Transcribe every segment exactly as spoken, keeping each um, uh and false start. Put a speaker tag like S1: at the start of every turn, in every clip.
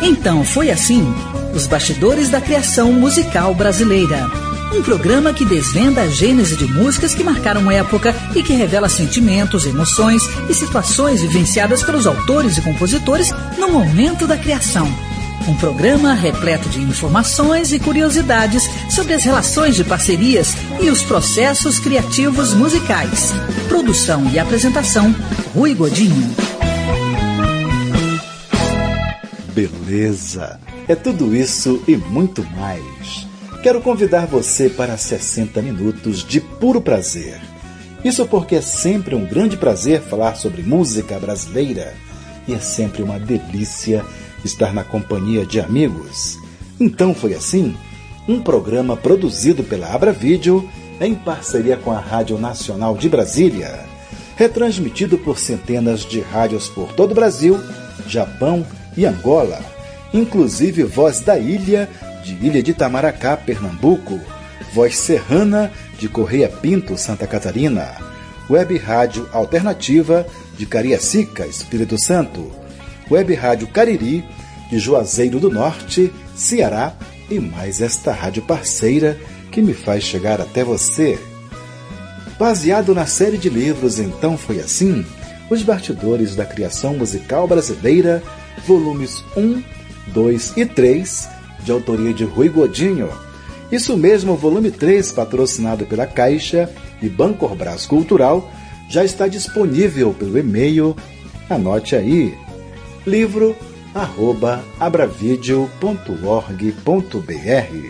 S1: Então foi assim, os bastidores da criação musical brasileira. Um programa que desvenda a gênese de músicas que marcaram época e que revela sentimentos, emoções e situações vivenciadas pelos autores e compositores no momento da criação. Um programa repleto de informações e curiosidades sobre as relações de parcerias e os processos criativos musicais. Produção e apresentação, Rui Godinho.
S2: Beleza! É tudo isso e muito mais. Quero convidar você para sessenta minutos de puro prazer. Isso porque é sempre um grande prazer falar sobre música brasileira e é sempre uma delícia estar na companhia de amigos. Então foi assim, um programa produzido pela Abra Vídeo em parceria com a Rádio Nacional de Brasília, retransmitido por centenas de rádios por todo o Brasil, Japão e Angola, inclusive Voz da Ilha, de Ilha de Itamaracá, Pernambuco, Voz Serrana, de Correia Pinto, Santa Catarina, Web Rádio Alternativa, de Cariacica, Espírito Santo, Web Rádio Cariri, de Juazeiro do Norte, Ceará, e mais esta rádio parceira que me faz chegar até você. Baseado na série de livros Então Foi Assim, Os Bastidores da Criação Musical Brasileira, volumes um, dois e três, de autoria de Rui Godinho. Isso mesmo, o volume três, patrocinado pela Caixa e Bancorbras Cultural, já está disponível pelo e-mail, anote aí, livro arroba abravideo ponto org ponto br.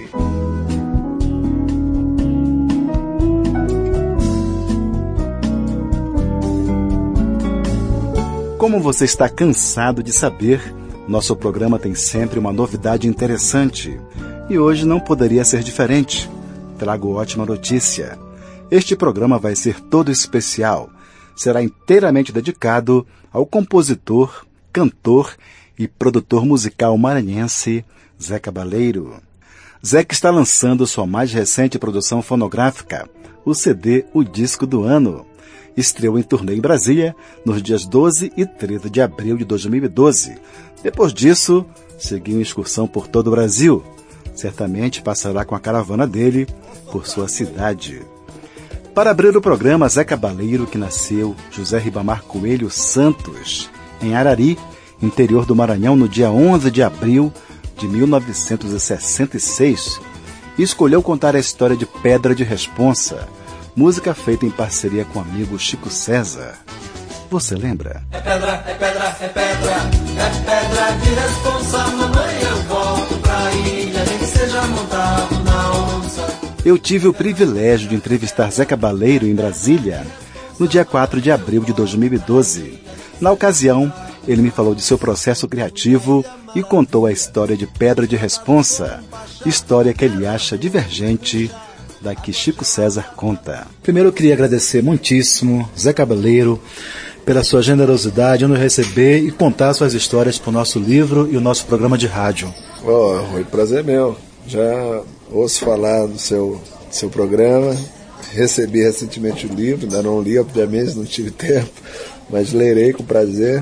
S2: Como você está cansado de saber, nosso programa tem sempre uma novidade interessante. E hoje não poderia ser diferente. Trago ótima notícia. Este programa vai ser todo especial. Será inteiramente dedicado ao compositor, cantor e produtor musical maranhense Zé Cabaleiro. Zé que está lançando sua mais recente produção fonográfica, o C D O Disco do Ano. Estreou em turnê em Brasília nos dias doze e treze de abril de dois mil e doze. Depois disso, seguiu em excursão por todo o Brasil. Certamente passará com a caravana dele por sua cidade. Para abrir o programa, Zé Cabaleiro, que nasceu José Ribamar Coelho Santos, em Arari, interior do Maranhão, no dia onze de abril de mil novecentos e sessenta e seis, e escolheu contar a história de Pedra de Responsa, música feita em parceria com o amigo Chico César. Você lembra?
S3: É pedra, é pedra, é pedra, é pedra de responsa, mamãe, eu volto pra ilha, nem que seja montado na onça.
S2: Eu tive o privilégio de entrevistar Zé Cabaleiro em Brasília no dia quatro de abril de dois mil e doze. Na ocasião, ele me falou de seu processo criativo e contou a história de Pedra de Responsa, história que ele acha divergente da que Chico César conta. Primeiro eu queria agradecer muitíssimo Zé Cabaleiro pela sua generosidade em nos receber e contar suas histórias para o nosso livro e o nosso programa de rádio.
S4: Oh, Rui, prazer meu. Já ouço falar do seu, do seu programa, recebi recentemente o livro, ainda não li, obviamente, não tive tempo, mas lerei com prazer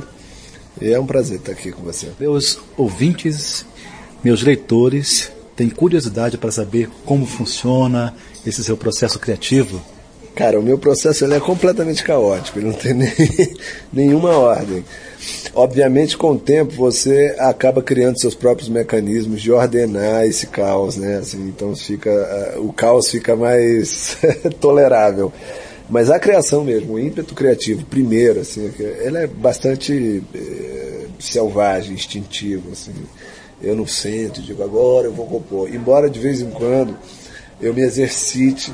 S4: e é um prazer estar aqui com você.
S2: Meus ouvintes, meus leitores, têm curiosidade para saber como funciona esse seu processo criativo?
S4: Cara, o meu processo ele é completamente caótico, ele não tem nem, nenhuma ordem. Obviamente, com o tempo, você acaba criando seus próprios mecanismos de ordenar esse caos, né? Assim, então fica, o caos fica mais tolerável. Mas a criação mesmo, o ímpeto criativo, primeiro, assim, ele é bastante é, selvagem, instintivo, assim. Eu não sento e digo, agora eu vou compor. Embora de vez em quando eu me exercite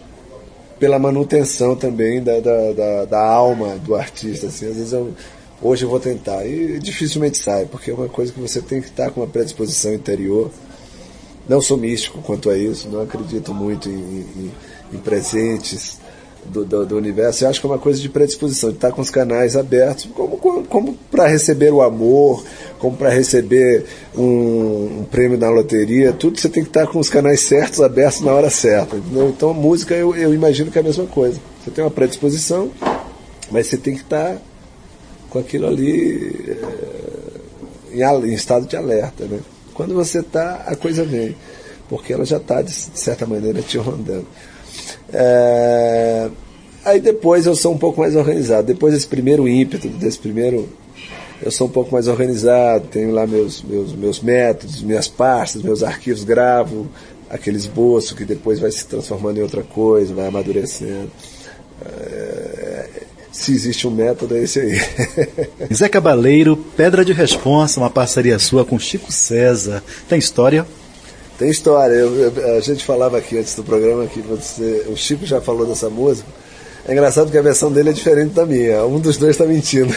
S4: pela manutenção também da, da, da, da alma do artista, assim. Às vezes eu, hoje eu vou tentar, e dificilmente sai, porque é uma coisa que você tem que estar com uma predisposição interior. Não sou místico quanto a isso, não acredito muito em, em, em presentes do, do, do universo. Eu acho que é uma coisa de predisposição, de estar com os canais abertos, como, como, como para receber o amor, como para receber um, um prêmio na loteria, tudo você tem que estar com os canais certos, abertos na hora certa, entendeu? Então a música eu, eu imagino que é a mesma coisa. Você tem uma predisposição, mas você tem que estar com aquilo ali é, em, em estado de alerta, né? Quando você está, a coisa vem, porque ela já está, de certa maneira, te rondando. É... Aí depois eu sou um pouco mais organizado. Depois desse primeiro ímpeto, desse primeiro... Eu sou um pouco mais organizado, tenho lá meus, meus, meus métodos, minhas pastas, meus arquivos, gravo aquele esboço que depois vai se transformando em outra coisa, vai amadurecendo. É... Se existe um método, é esse aí.
S2: Zé Cabaleiro, Pedra de Responsa, uma parceria sua com Chico César. Tem história?
S4: Tem história. Eu, eu, a gente falava aqui antes do programa que você, o Chico já falou dessa música. É engraçado que a versão dele é diferente da minha. Um dos dois está mentindo.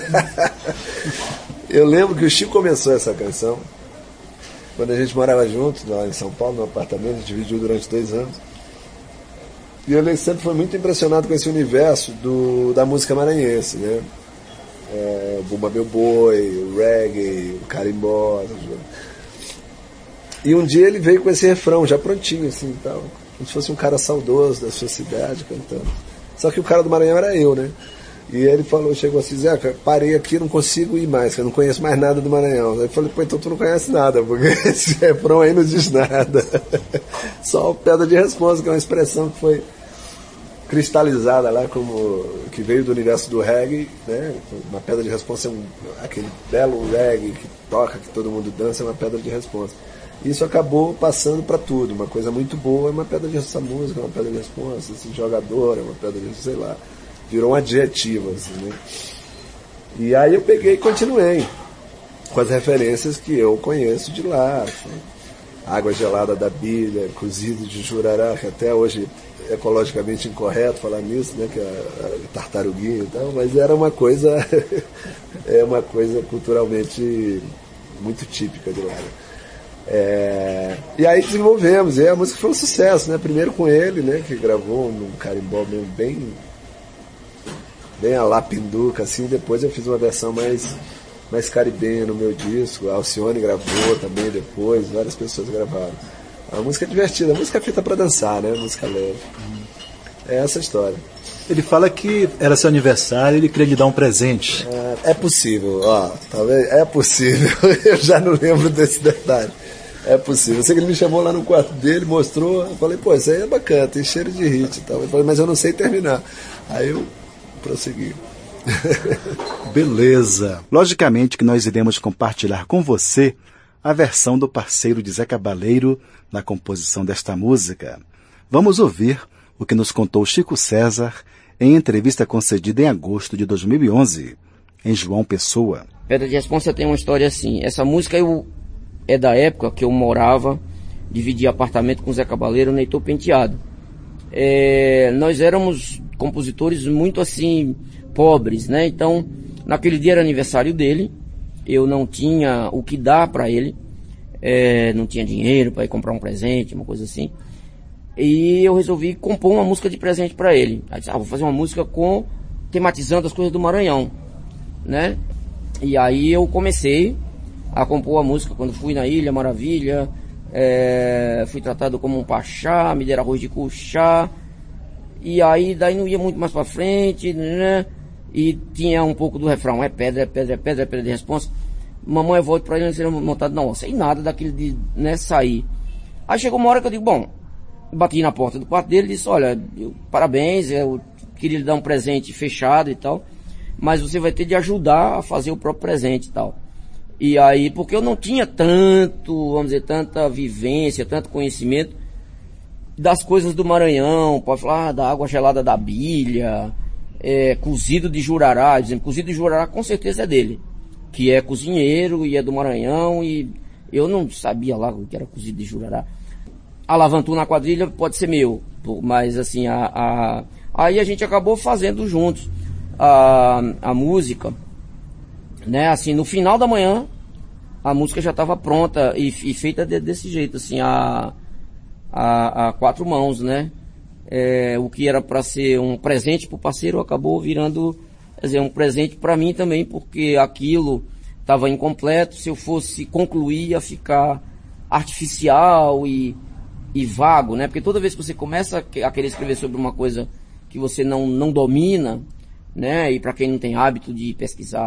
S4: Eu lembro que o Chico começou essa canção quando a gente morava juntos lá em São Paulo, no apartamento. A gente dividiu durante dois anos. E ele sempre foi muito impressionado com esse universo do, da música maranhense, né? É, o Bumba Meu Boi, o reggae, o carimbó. E um dia ele veio com esse refrão já prontinho, assim, tal, como se fosse um cara saudoso da sua cidade cantando. Só que o cara do Maranhão era eu, né? E ele falou, chegou assim, Zé, parei aqui, não consigo ir mais, que eu não conheço mais nada do Maranhão. Aí eu falei, pô, então tu não conhece nada, porque esse refrão aí não diz nada. Só o Pedra de Responsa, que é uma expressão que foi cristalizada lá, como que veio do universo do reggae, né? Uma pedra de responsa é um, aquele belo reggae que toca, que todo mundo dança, é uma pedra de responsa. Isso acabou passando para tudo, uma coisa muito boa é uma pedra de essa música, é uma pedra de responsa, esse jogador é uma pedra de, sei lá, virou um adjetivo, assim, né? E aí eu peguei e continuei com as referências que eu conheço de lá, assim, água gelada da bilha, cozido de jurará, que até hoje ecologicamente incorreto falar nisso, né, que é a, a tartaruguinha e tal, mas era uma coisa é uma coisa culturalmente muito típica de lá. É, e aí desenvolvemos, e aí a música foi um sucesso, né? Primeiro com ele, né, que gravou num carimbó bem bem, bem a lá pinduca, assim. Depois eu fiz uma versão mais mais caribenha no meu disco. A Alcione gravou também depois, várias pessoas gravaram. A música é divertida, a música é feita para dançar, né? A música leve. É essa a história.
S2: Ele fala que era seu aniversário e ele queria lhe dar um presente.
S4: É, é possível, ó, talvez, é possível. Eu já não lembro desse detalhe. É possível. Eu sei que ele me chamou lá no quarto dele, mostrou, eu falei, pô, isso aí é bacana, tem cheiro de hit e tal. Eu falei, mas eu não sei terminar. Aí eu prossegui.
S2: Beleza. Logicamente que nós iremos compartilhar com você a versão do parceiro de Zé Cabaleiro na composição desta música. Vamos ouvir o que nos contou Chico César em entrevista concedida em agosto de dois mil e onze, em João Pessoa.
S5: Pedra de Responsa tem uma história assim. Essa música eu, é da época que eu morava, dividia apartamento com o Zé Cabaleiro no Heitor Penteado. É, nós éramos compositores muito assim, pobres, né? Então, naquele dia era aniversário dele, eu não tinha o que dar para ele, é, não tinha dinheiro para ir comprar um presente, uma coisa assim. E eu resolvi compor uma música de presente para ele. Aí disse, ah, vou fazer uma música com tematizando as coisas do Maranhão, né? E aí eu comecei a compor a música quando fui na Ilha Maravilha, é, fui tratado como um pachá, me deram arroz de cuchá, e aí daí não ia muito mais para frente, né? E tinha um pouco do refrão, é pedra, é pedra, é pedra, é pedra de responsa. Mamãe, eu volto pra ele, não seria montado na onça. E nada daquele de, né, sair. Aí chegou uma hora que eu digo, bom, bati na porta do quarto dele e disse, olha, eu, parabéns, eu queria lhe dar um presente fechado e tal, mas você vai ter de ajudar a fazer o próprio presente e tal. E aí, porque eu não tinha tanto, vamos dizer, tanta vivência, tanto conhecimento das coisas do Maranhão, pode falar ah, da água gelada da bilha, é, cozido de jurará, dizendo, cozido de jurará com certeza é dele, que é cozinheiro e é do Maranhão, e eu não sabia lá o que era cozido de jurará. Alavantu na quadrilha pode ser meu, mas assim, a, a, aí a gente acabou fazendo juntos a, a música, né, assim, no final da manhã, a música já estava pronta e, e feita de, desse jeito, assim, a, a, a quatro mãos, né, é, o que era para ser um presente pro parceiro acabou virando, quer dizer, um presente para mim também, porque aquilo estava incompleto, se eu fosse concluir ia ficar artificial e, e vago, né, porque toda vez que você começa a querer escrever sobre uma coisa que você não, não domina, né, e para quem não tem hábito de pesquisar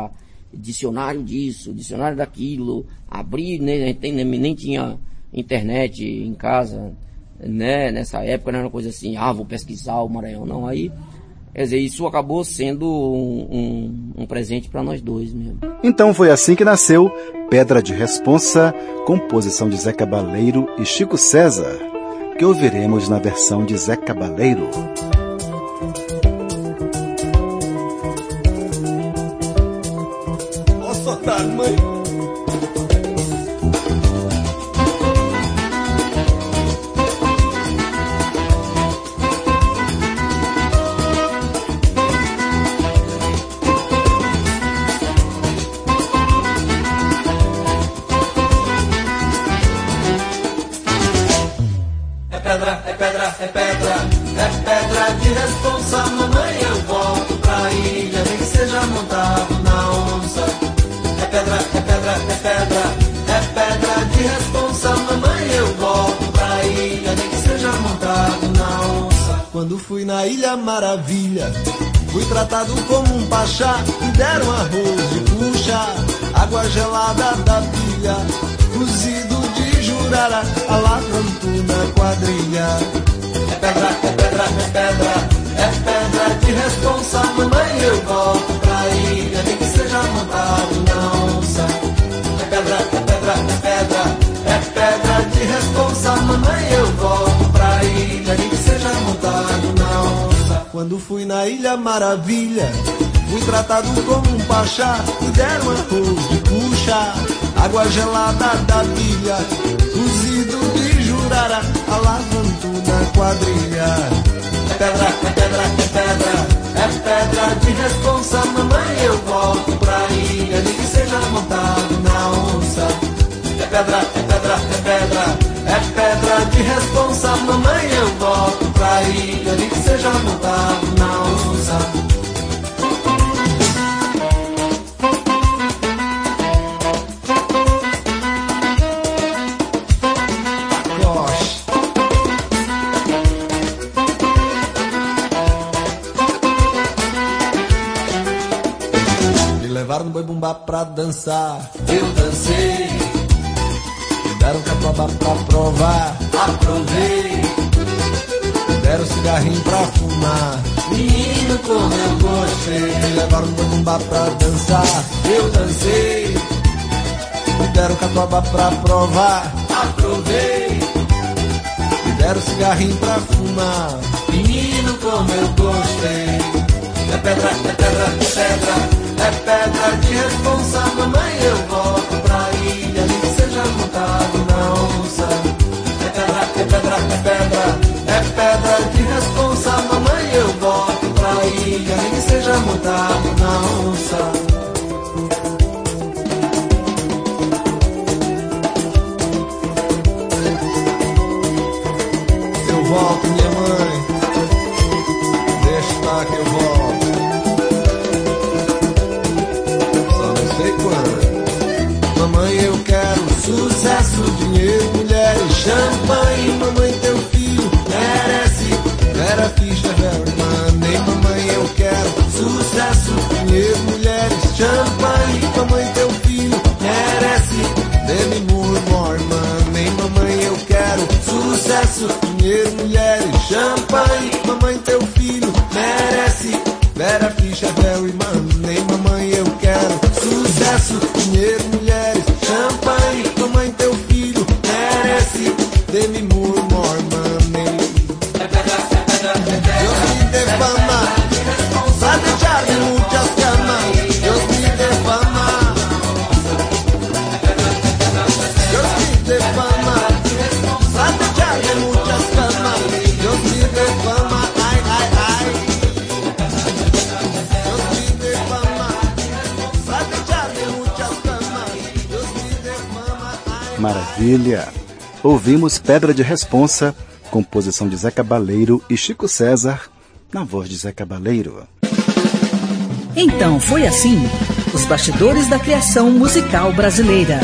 S5: dicionário disso, dicionário daquilo, abrir, né, a gente nem, nem tinha internet em casa, né, nessa época não era uma coisa assim, ah, vou pesquisar o Maranhão, não, aí, quer dizer, isso acabou sendo um, um, um presente para nós dois mesmo.
S2: Então foi assim que nasceu Pedra de Responsa, composição de Zé Cabaleiro e Chico César, que ouviremos na versão de Zé Cabaleiro.
S3: Posso otar, mãe?
S6: É pedra, é pedra de responsa, mamãe, eu volto pra ilha, nem que seja montado na onça. É pedra, é pedra, é pedra, é pedra de responsa, mamãe, eu volto pra ilha, nem que seja montado na onça.
S3: Quando fui na Ilha Maravilha, fui tratado como um pachá, me deram arroz de puxa, água gelada da pilha, cozido de jurara, alavanto na quadrilha.
S6: É pedra, é pedra, é pedra, é pedra de responsa, mamãe, eu volto pra ilha, nem que seja montado na onça. É pedra, é pedra, é pedra, é pedra de responsa, mamãe, eu volto pra ilha, nem que seja montado na onça.
S3: Quando fui na Ilha Maravilha, fui tratado como um pachá, me deram arroz de puxa, água gelada da pilha, cozido de jurara, alavanto na quadrilha.
S6: É pedra, é pedra, é pedra, é pedra de responsa, mamãe, eu volto pra ilha, nem que seja montado na onça. É pedra, é pedra, é pedra, é pedra de responsa, mamãe, eu volto pra ilha, nem que seja montado na onça.
S3: Levaram no boi bumbá pra dançar,
S6: eu dancei.
S3: Me deram catuaba pra provar,
S6: aprovei.
S3: Me deram cigarrinho pra fumar,
S6: menino como eu gostei.
S3: Me levaram no boi bumbá pra dançar,
S6: eu dancei.
S3: Me deram catuaba pra provar,
S6: aprovei.
S3: Me deram cigarrinho pra fumar,
S6: menino como eu gostei. É pedra, é pedra, é pedra, é pedra de responsa, mamãe, eu volto pra ilha, nem que seja montado na onça. É pedra, é pedra, é pedra, é pedra de responsa, mamãe, eu volto pra ilha, nem que seja montado na onça.
S3: eu volto, minha mãe, deixa estar que eu volto. Mamãe, eu quero sucesso, dinheiro, mulheres, champanhe. Mamãe, teu filho merece vera ficha, very money. Mamãe, eu quero sucesso, dinheiro, mulheres, champanhe. Mamãe, teu filho merece demi more, more money. Mamãe, eu quero sucesso, dinheiro, mulheres, champanhe. Mamãe, teu filho merece vera ficha, very money. Mamãe, eu quero sucesso, dinheiro, mulheres, champanhe. Mamãe, teu filho merece demi more, more money.
S6: É pedra, é pedra, é pedra,
S3: Dios me dê fama, pra deixar-me muitas camas. Dios me dê fama, Dios me dê fama, pra deixar-me muitas camas. Dios me dê fama, ai, ai, ai. Dios me dê fama, pra deixar-me muitas camas. Dios me dê fama, ai, ai.
S2: Maravilha! Ouvimos Pedra de Responsa, composição de Zé Cabaleiro e Chico César, na voz de Zé Cabaleiro.
S1: Então foi assim, os bastidores da criação musical brasileira.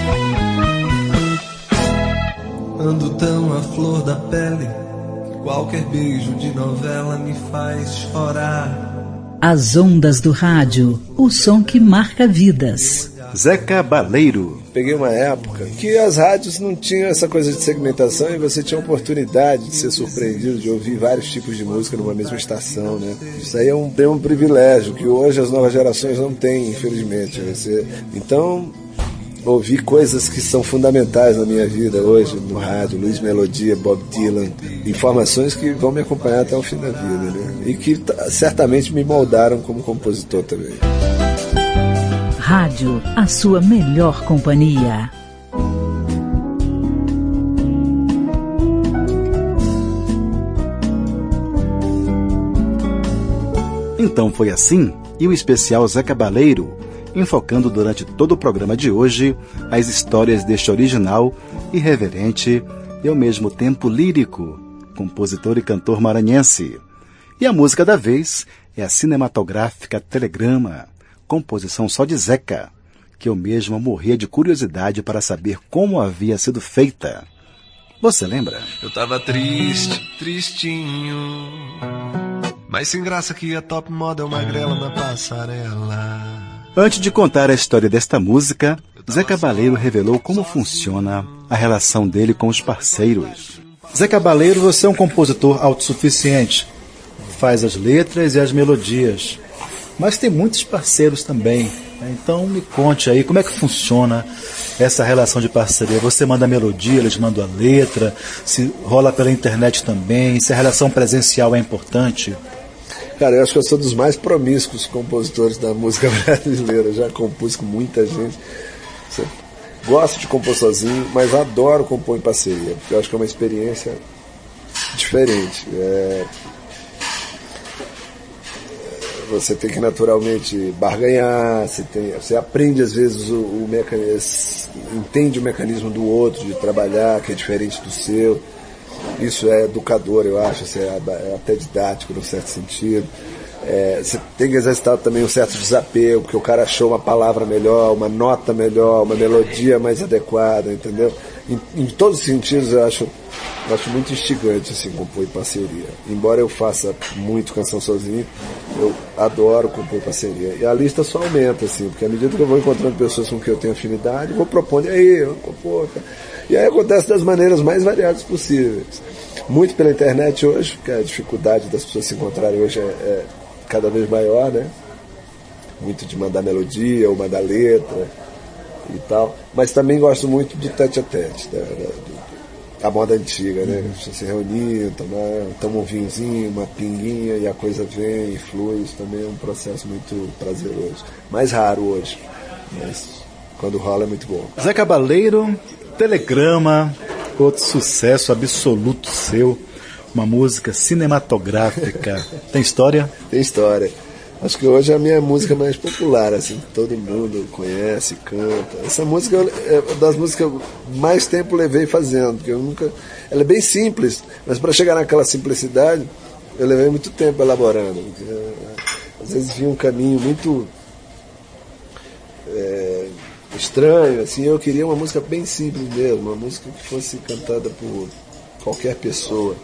S3: Ando tão à flor da pele que qualquer beijo de novela me faz chorar.
S1: As ondas do rádio, o som que marca vidas.
S2: Zé Cabaleiro.
S4: Peguei uma época que as rádios não tinham essa coisa de segmentação e você tinha a oportunidade de ser surpreendido, de ouvir vários tipos de música numa mesma estação, né? Isso aí é um, é um privilégio que hoje as novas gerações não têm, infelizmente. Você, então, ouvi coisas que são fundamentais na minha vida hoje, no rádio, Luiz Melodia, Bob Dylan, informações que vão me acompanhar até o fim da vida, né? E que t- certamente me moldaram como compositor também.
S1: Rádio, a sua melhor companhia.
S2: Então foi assim, e o especial Zé Cabaleiro, enfocando durante todo o programa de hoje as histórias deste original, irreverente e ao mesmo tempo lírico, compositor e cantor maranhense. E a música da vez é a cinematográfica Telegrama, composição só de Zeca, que eu mesmo morria de curiosidade para saber como havia sido feita. Você lembra?
S3: Eu tava triste, tristinho, mas sem graça que a top model magrela na passarela.
S2: Antes de contar a história desta música, Zé Cabaleiro revelou como funciona a relação dele com os parceiros. Zé Cabaleiro, você é um compositor autossuficiente. Faz as letras e as melodias. Mas tem muitos parceiros também. Então me conte aí como é que funciona essa relação de parceria. Você manda a melodia, eles mandam a letra, se rola pela internet também, se a relação presencial é importante.
S4: Cara, eu acho que eu sou dos mais promíscuos compositores da música brasileira. Já compus com muita gente. Gosto de compor sozinho, mas adoro compor em parceria, porque eu acho que é uma experiência diferente. É... Você tem que naturalmente barganhar, você, tem, você aprende às vezes o, o mecanismo, entende o mecanismo do outro de trabalhar, que é diferente do seu. Isso é educador, eu acho, isso é, é até didático, num certo sentido. É, você tem que exercitar também um certo desapego, porque o cara achou uma palavra melhor, uma nota melhor, uma melodia mais adequada, entendeu? Em, em todos os sentidos eu acho, eu acho muito instigante assim, compor em parceria. Embora eu faça muito canção sozinho, eu adoro compor em parceria. E a lista só aumenta, assim, porque à medida que eu vou encontrando pessoas com quem eu tenho afinidade, eu vou propondo, e aí, eu compor, cara. E aí acontece das maneiras mais variadas possíveis. Muito pela internet hoje, porque a dificuldade das pessoas se encontrarem hoje é, é cada vez maior, né? Muito de mandar melodia ou mandar letra e tal. Mas também gosto muito do tete-a-tete, da, da, da moda antiga, né? Uhum. Se reunir, tomar, tomar um vinhozinho, uma pinguinha e a coisa vem e flui. Isso também é um processo muito prazeroso. Mais raro hoje, mas quando rola é muito bom.
S2: Zé Cabaleiro, Telegrama, outro sucesso absoluto seu, uma música cinematográfica. Tem história?
S4: Tem história. Acho que hoje é a minha música mais popular, assim, que todo mundo conhece, canta. Essa música é das músicas que eu mais tempo levei fazendo, porque eu nunca... Ela é bem simples, mas para chegar naquela simplicidade, eu levei muito tempo elaborando. Porque, às vezes vinha um caminho muito é, estranho, assim, eu queria uma música bem simples mesmo, uma música que fosse cantada por qualquer pessoa.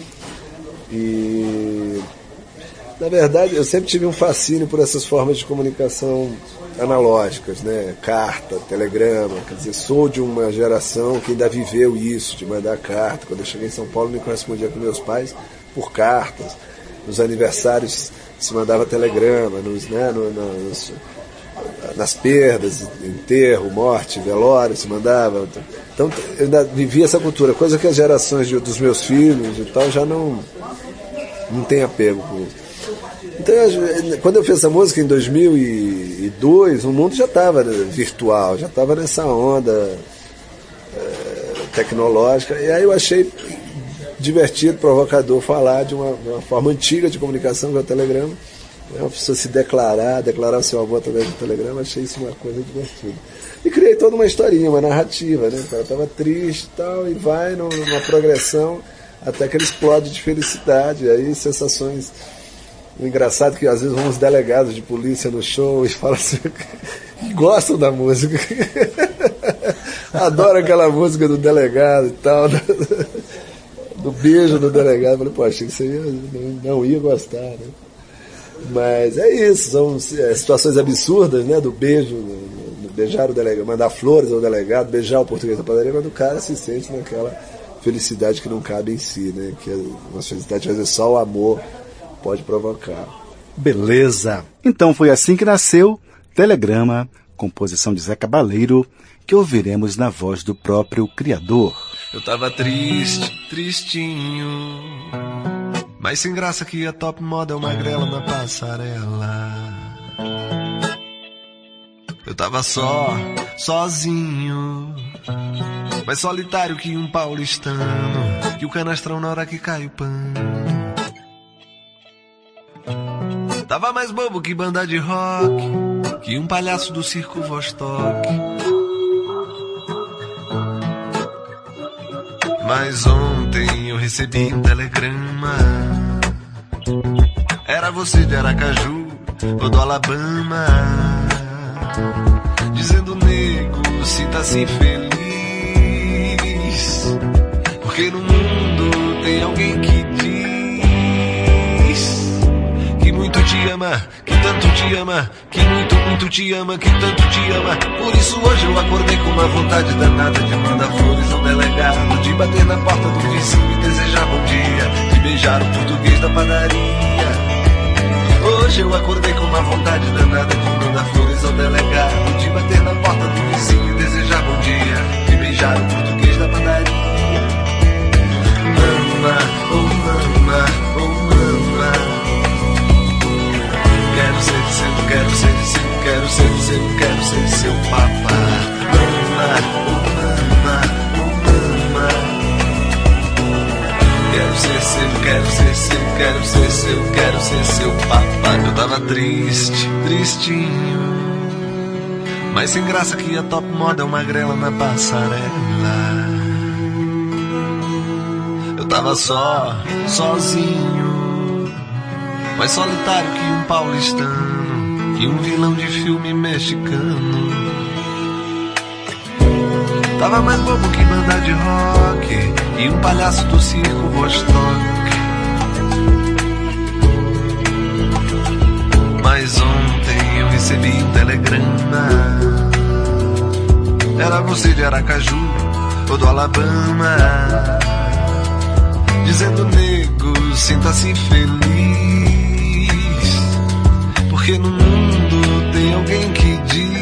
S4: E... Na verdade, eu sempre tive um fascínio por essas formas de comunicação analógicas, né? Carta, telegrama, quer dizer, sou de uma geração que ainda viveu isso, de mandar carta. Quando eu cheguei em São Paulo, me correspondia com meus pais por cartas. Nos aniversários se mandava telegrama, nos, né? no, no, nos, nas perdas, enterro, morte, velório, se mandava. Então, eu ainda vivia essa cultura, coisa que as gerações de, dos meus filhos e tal já não, não tem apego com isso. Então, quando eu fiz essa música em dois mil e dois, o mundo já estava virtual, já estava nessa onda é, tecnológica, e aí eu achei divertido, provocador falar de uma, uma forma antiga de comunicação, que é o telegrama, né? Uma pessoa se declarar, declarar o seu avô através do telegrama, achei isso uma coisa divertida. E criei toda uma historinha, uma narrativa, né? O cara estava triste e tal, e vai numa progressão até que ele explode de felicidade, aí sensações... O engraçado é que às vezes vão uns delegados de polícia no show e falam assim, que gostam da música, adoram aquela música do delegado e tal, do beijo do delegado. Eu falei, pô, achei que você ia, não ia gostar, né? Mas é isso, são é, situações absurdas, né? Do beijo, do beijar o delegado, mandar flores ao delegado, beijar o português da padaria, quando o cara se sente naquela felicidade que não cabe em si, né? Que é uma felicidade que às vezes só o amor pode provocar.
S2: Beleza! Então foi assim que nasceu Telegrama, composição de Zé Cabaleiro, que ouviremos na voz do próprio criador.
S3: Eu tava triste, tristinho, mas sem graça que a top model magrela na passarela. Eu tava só, sozinho, mais solitário que um paulistano, que o canastrão na hora que cai o pano. Tava mais bobo que banda de rock, que um palhaço do circo Vostok. Mas ontem eu recebi um telegrama. Era você de Aracaju ou do Alabama, dizendo: nego, sinta-se feliz, porque no mundo tem alguém que diz que muito te ama, que tanto te ama, que muito, muito te ama, que tanto te ama. Por isso hoje eu acordei com uma vontade danada de mandar flores ao delegado, de bater na porta do vizinho e desejar bom dia, de beijar o português da padaria. Hoje eu acordei com uma vontade danada de mandar flores ao delegado, de bater na porta do vizinho e desejar bom dia, de beijar o português da padaria. Mama, oh mama, oh mama, quero ser seu, quero ser seu, quero ser seu, quero ser seu papá. Mama, oh mama, oh mama, quero ser seu, quero ser seu, quero ser seu, quero ser seu papá. Eu tava triste, tristinho, mas sem graça que a top model magrela na passarela. Eu tava só, sozinho, mais solitário que um paulistano, que um vilão de filme mexicano. Tava mais bobo que banda de rock e um palhaço do circo Vostok. Mas ontem eu recebi um telegrama. Era você de Aracaju ou do Alabama, dizendo: nego, sinta-se feliz, porque no mundo tem alguém que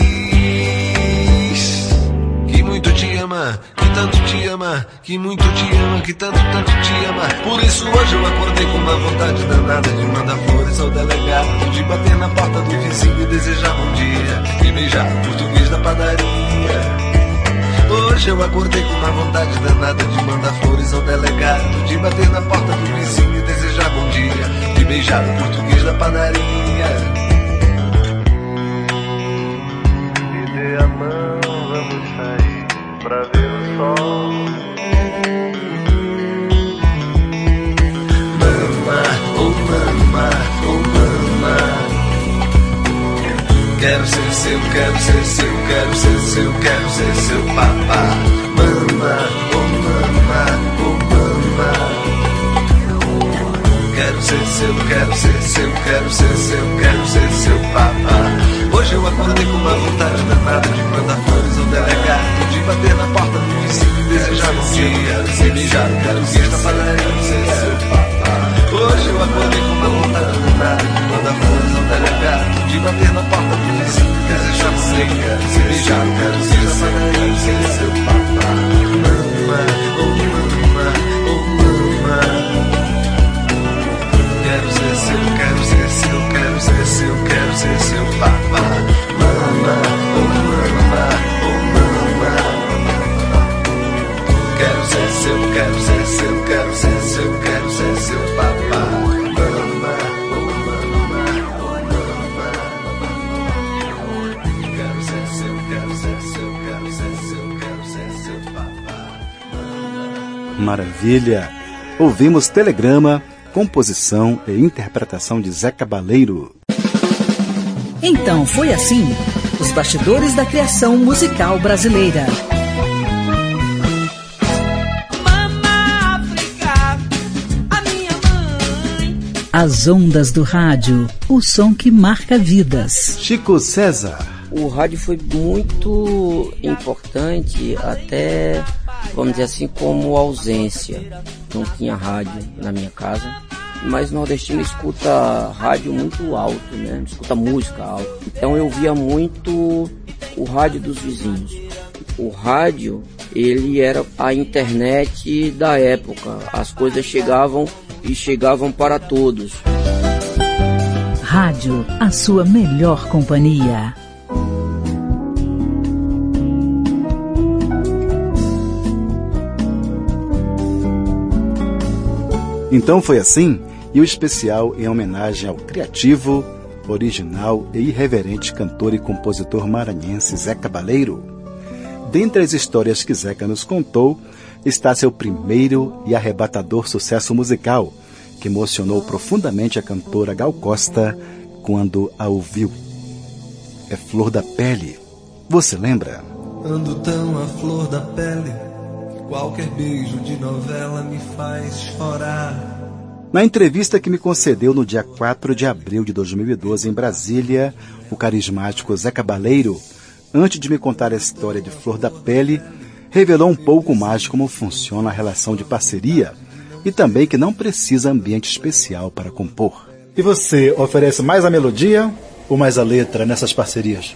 S3: diz que muito te ama, que tanto te ama, que muito te ama, que tanto, tanto te ama. Por isso hoje eu acordei com uma vontade danada de mandar flores ao delegado, de bater na porta do vizinho e desejar bom dia, de beijar o português da padaria. Hoje eu acordei com uma vontade danada de mandar flores ao delegado, de bater na porta do vizinho e desejar bom dia, de beijar o português da padaria. Me dê a mão, vamos sair pra ver o sol. Mama, oh mama, oh mama, quero ser seu, quero ser seu, quero ser seu, quero ser seu papá. Mama, oh mama, oh mama, quero ser seu, quero ser seu, quero ser seu, quero ser seu papá. Hoje eu acordei com uma vontade danada de mandar flores ao delegado, de bater na porta do vizinho e desejar bom dia, de beijar o português da padaria, ser seu papá. Hoje eu acordei com uma vontade danada de mandar flores ao delegado, de bater na porta do vizinho e desejar bom dia, de beijar o português da padaria, ser seu papá. Mama, oh mama, oh mama, quero ser seu, quero ser seu, quero ser seu, quero ser seu papá. Mama, oh mama, oh mama, quero ser seu, quero ser seu, quero ser seu, quero ser seu papá. Mama, oh mama, oh mama, quero ser seu, quero ser seu, quero ser seu, quero ser seu papá.
S2: Maravilha! Ouvimos Telegrama, composição e interpretação de Zé Cabaleiro.
S1: Então foi assim, os bastidores da criação musical brasileira.
S6: Mama África, a minha mãe
S1: As ondas do rádio, o som que marca vidas.
S2: Chico César.
S5: O rádio foi muito importante até, vamos dizer assim, como ausência. Não tinha rádio na minha casa, mas o nordestino escuta rádio muito alto, né? Escuta música alto. Então eu via muito o rádio dos vizinhos. O rádio, ele era a internet da época. As coisas chegavam e chegavam para todos.
S1: Rádio, a sua melhor companhia.
S2: Então foi assim, e o especial em homenagem ao criativo, original e irreverente cantor e compositor maranhense Zé Cabaleiro. Dentre as histórias que Zeca nos contou, está seu primeiro e arrebatador sucesso musical, que emocionou profundamente a cantora Gal Costa quando a ouviu. É Flor da Pele. Você lembra?
S3: Ando tão à flor da pele, qualquer beijo de novela me faz chorar.
S2: Na entrevista que me concedeu no dia quatro de abril de dois mil e doze em Brasília, o carismático Zé Cabaleiro, antes de me contar a história de Flor da Pele, revelou um pouco mais como funciona a relação de parceria e também que não precisa ambiente especial para compor. E você oferece mais a melodia ou mais a letra nessas parcerias?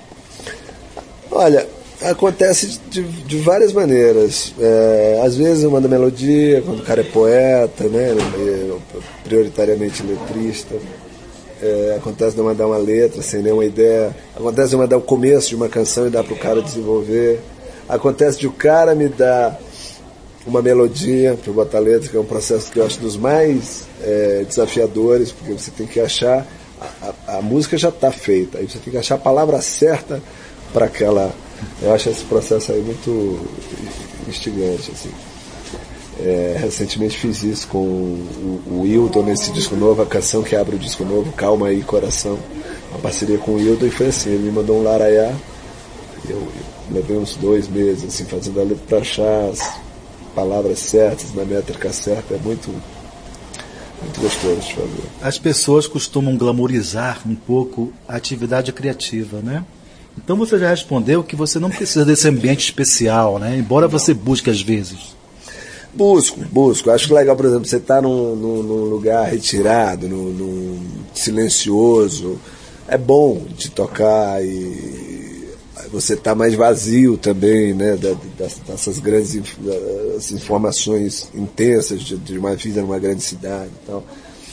S4: Olha, acontece de, de várias maneiras. É, às vezes eu mando melodia, quando o cara é poeta, né, eu, prioritariamente letrista. É, acontece de eu mandar uma letra sem nenhuma ideia. Acontece de eu mandar o começo de uma canção e dar para o cara desenvolver. Acontece de o cara me dar uma melodia para eu botar letra, que é um processo que eu acho dos mais é, desafiadores, porque você tem que achar, a, a, a música já está feita, aí você tem que achar a palavra certa para aquela. Eu acho esse processo aí muito instigante, assim. É, recentemente fiz isso com o, o Wilton nesse disco novo, a canção que abre o disco novo, Calma Aí Coração, uma parceria com o Wilton, e foi assim, ele me mandou um laraiá, eu, eu levei uns dois meses assim, fazendo a letra para achar as palavras certas, na métrica certa, é muito, muito gostoso de fazer.
S2: As pessoas costumam glamourizar um pouco a atividade criativa, né? Então você já respondeu que você não precisa desse ambiente especial, né? Embora você busque às vezes.
S4: Busco, busco. Acho legal, por exemplo, você está num, num, num lugar retirado, num, num silencioso. É bom de tocar e você está mais vazio também, né? Dessas grandes das informações intensas de, de uma vida numa grande cidade e tal.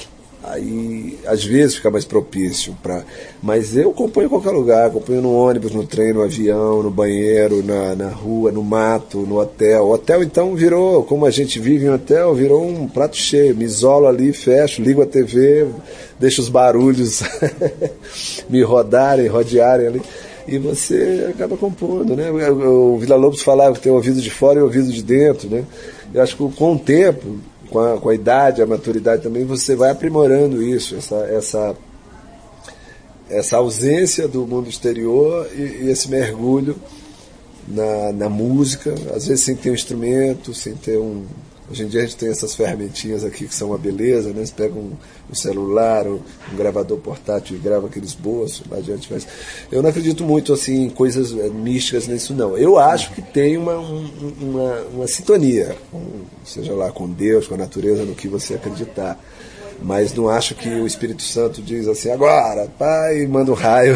S4: Aí, às vezes, fica mais propício para. Mas eu componho em qualquer lugar, componho no ônibus, no trem, no avião, no banheiro, na, na rua, no mato, no hotel. O hotel, então, virou, como a gente vive em hotel, virou um prato cheio. Me isolo ali, fecho, ligo a T V, deixo os barulhos me rodarem, rodearem ali. E você acaba compondo, né? O Vila Lobos falava que tem ouvido de fora e ouvido de dentro, né? Eu acho que com o tempo, com a, com a idade, a maturidade também, você vai aprimorando isso, essa, essa, essa ausência do mundo exterior e, e esse mergulho na, na música, às vezes sem ter um instrumento, sem ter um... Hoje em dia a gente tem essas ferramentinhas aqui que são uma beleza, né? Você pega um, um celular, um, um gravador portátil e grava aquele esboço, lá adiante. Mas eu não acredito muito assim, em coisas místicas nisso, não. Eu acho que tem uma, um, uma, uma sintonia, com, seja lá com Deus, com a natureza, no que você acreditar. Mas não acho que o Espírito Santo diz assim, agora, pai, manda um raio.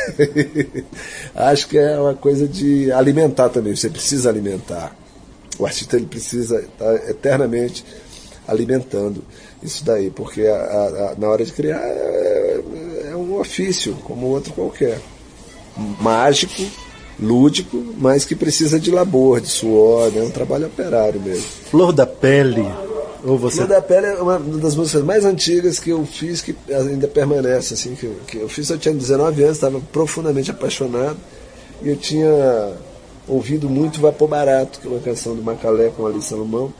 S4: Acho que é uma coisa de alimentar também, você precisa alimentar. O artista ele precisa estar eternamente alimentando isso daí, porque a, a, a, na hora de criar é, é um ofício, como outro qualquer. Mágico, lúdico, mas que precisa de labor, de suor, né? Um trabalho operário mesmo.
S2: Flor da Pele. Ou você...
S4: Flor da Pele é uma das músicas mais antigas que eu fiz, que ainda permanece. Assim, que, que eu fiz, eu tinha dezenove anos, estava profundamente apaixonado, e eu tinha ouvido muito Vapor Barato, que é uma canção do Macalé com Ali Salomão,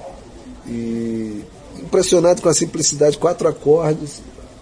S4: e impressionado com a simplicidade, quatro acordes,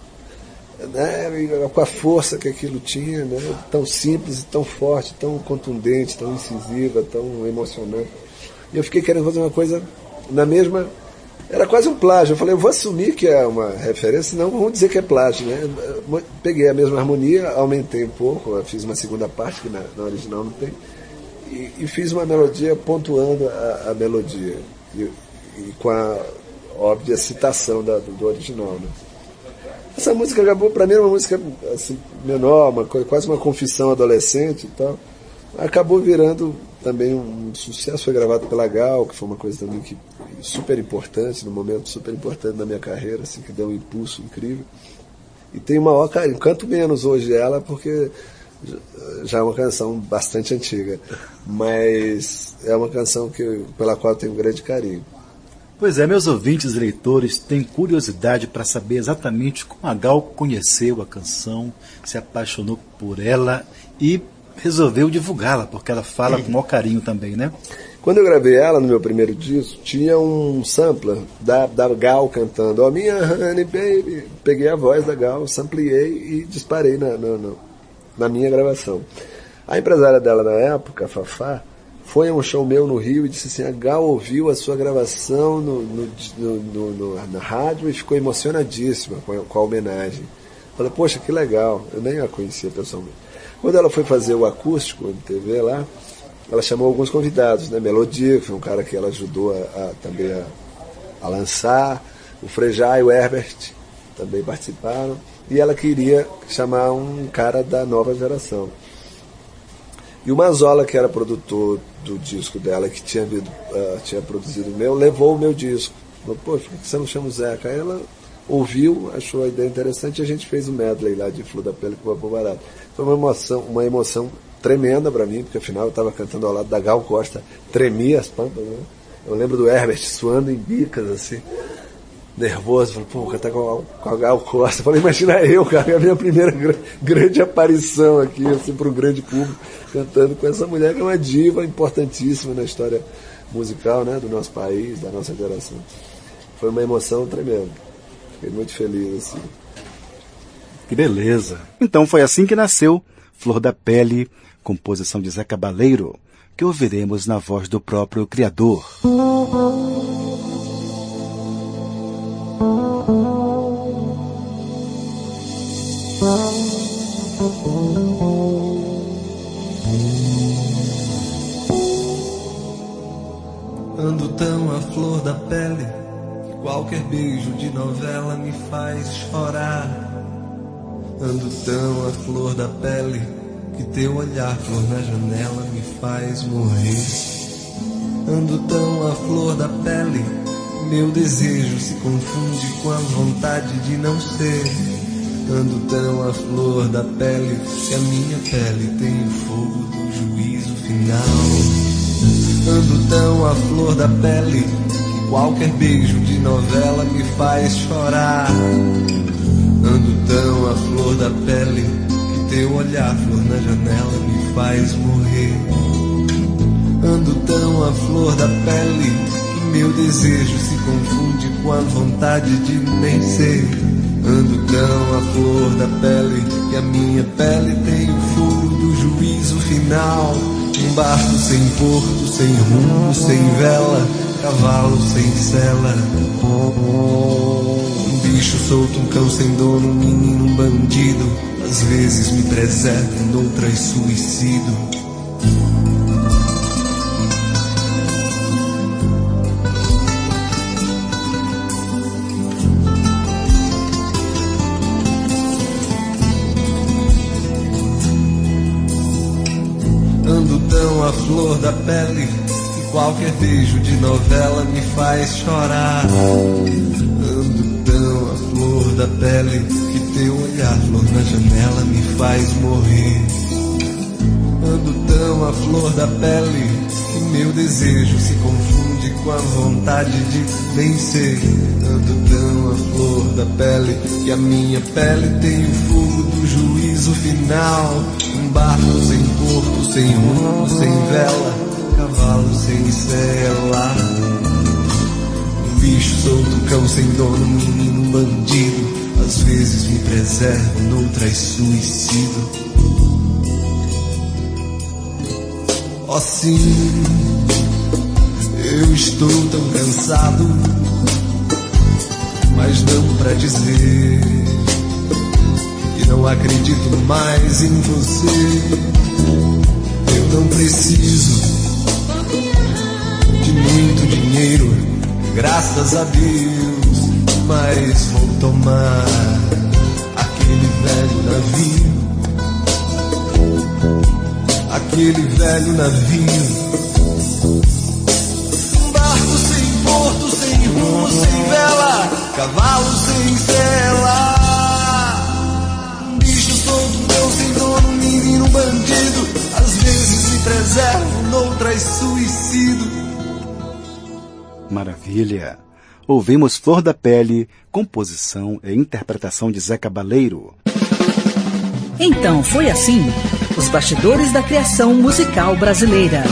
S4: né, com a força que aquilo tinha, né, tão simples e tão forte, tão contundente, tão incisiva, tão emocionante. E eu fiquei querendo fazer uma coisa na mesma Era quase um plágio. Eu falei, eu vou assumir que é uma referência, senão vão dizer que é plágio, né? Peguei a mesma harmonia, aumentei um pouco, fiz uma segunda parte, que na, na original não tem, e, e fiz uma melodia pontuando a, a melodia, e, e com a óbvia citação da, do, do original, né? Essa música acabou, para mim, era uma música assim, menor, uma, quase uma confissão adolescente e tal. Acabou virando também um sucesso, foi gravado pela Gal, que foi uma coisa também que, super importante, num momento super importante da minha carreira, assim, que deu um impulso incrível. E tem o maior carinho, canto menos hoje ela, porque já é uma canção bastante antiga, mas é uma canção que, pela qual eu tenho um grande carinho.
S2: Pois é, meus ouvintes e leitores têm curiosidade para saber exatamente como a Gal conheceu a canção, se apaixonou por ela e resolveu divulgá-la, porque ela fala com o maior carinho também, né?
S4: Quando eu gravei ela no meu primeiro disco, tinha um sampler da, da Gal cantando, ó, minha honey baby. Peguei a voz da Gal, sampleei e disparei na, na, na, na minha gravação. A empresária dela na época, a Fafá, foi a um show meu no Rio e disse assim, a Gal ouviu a sua gravação no, no, no, no, no, na rádio e ficou emocionadíssima com a, com a homenagem. Falei, poxa, que legal, eu nem a conhecia pessoalmente. Quando ela foi fazer o acústico de T V lá, ela chamou alguns convidados, né? Melodia, que foi um cara que ela ajudou a, a, também a, a lançar, o Frejá e o Herbert também participaram, e ela queria chamar um cara da nova geração. E o Mazola, que era produtor do disco dela, que tinha, vindo, uh, tinha produzido o meu, levou o meu disco. Falou, poxa, por que você não chama o Zeca? Aí ela ouviu, achou a ideia interessante, e a gente fez o medley lá de Flor da Pele com o Vapor Barato. Foi uma emoção, uma emoção tremenda pra mim, porque afinal eu estava cantando ao lado da Gal Costa, tremia as pampas, né? Eu lembro do Herbert suando em bicas, assim, nervoso, falei, pô, cantar com a, com a Gal Costa. Eu falei, imagina eu, cara, é a minha primeira gr- grande aparição aqui, assim, pro grande público, cantando com essa mulher que é uma diva importantíssima na história musical, né, do nosso país, da nossa geração. Foi uma emoção tremenda. Fiquei muito feliz, assim.
S2: Que beleza! Então foi assim que nasceu Flor da Pele, composição de Zé Cabaleiro, que ouviremos na voz do próprio criador.
S3: Ando tão à flor da pele que qualquer beijo de novela me faz chorar. Ando tão à flor da pele que teu olhar, flor na janela, me faz morrer. Ando tão à flor da pele, meu desejo se confunde com a vontade de não ser. Ando tão à flor da pele que a minha pele tem o fogo do juízo final. Ando tão à flor da pele que qualquer beijo de novela me faz chorar. Ando tão à flor da pele que teu olhar, flor na janela, me faz morrer. Ando tão à flor da pele que meu desejo se confunde com a vontade de nem ser. Ando tão à flor da pele que a minha pele tem o fogo do juízo final. Um barco sem porto, sem rumo, sem vela, cavalo sem sela. Um bicho solto, um cão sem dono, um menino, um bandido. Às vezes me preservo, noutras suicido. A flor da pele que qualquer beijo de novela me faz chorar. Ando tão a flor da pele que teu olhar, flor na janela, me faz morrer. Ando tão a flor da pele que meu desejo se confunde com a vontade de vencer. Ando tão a flor da pele que a minha pele tem o fogo do juízo final. Um barco sem porto, sem rumo, sem vela, cavalo sem sela. Um bicho solto, um cão sem dono, um menino, um bandido. Às vezes me preservo, noutras suicido. Oh sim, eu estou tão cansado mas não pra dizer que não acredito mais em você. Eu não preciso de muito dinheiro, graças a Deus, mas vou tomar aquele velho navio, aquele velho navio. Um barco sem porto, sem rumo, sem vela, cavalo sem sela, um bicho solto, meu sem dono, um menino bandido, às vezes me preservo, noutras suicido.
S2: Maravilha! Ouvimos Flor da Pele, composição e interpretação de Zé Cabaleiro.
S1: Então foi assim, os bastidores da criação musical brasileira.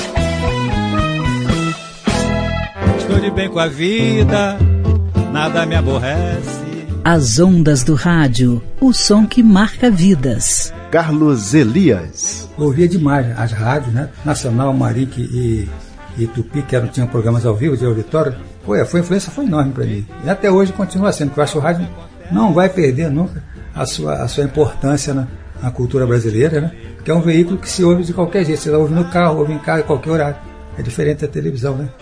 S7: Estou de bem com a vida, nada me aborrece.
S1: As ondas do rádio, o som que marca vidas.
S2: Carlos Elias.
S8: Eu ouvia demais as rádios, né? Nacional, Marique e, e Tupi, que eram, tinham programas ao vivo de auditório. Foi, foi, a influência foi enorme para mim. E até hoje continua sendo, porque eu acho que o rádio não vai perder nunca a sua, a sua importância na, na cultura brasileira, né? Porque é um veículo que se ouve de qualquer jeito. Você ouve no carro, ouve em casa, em qualquer horário. É diferente da televisão, né?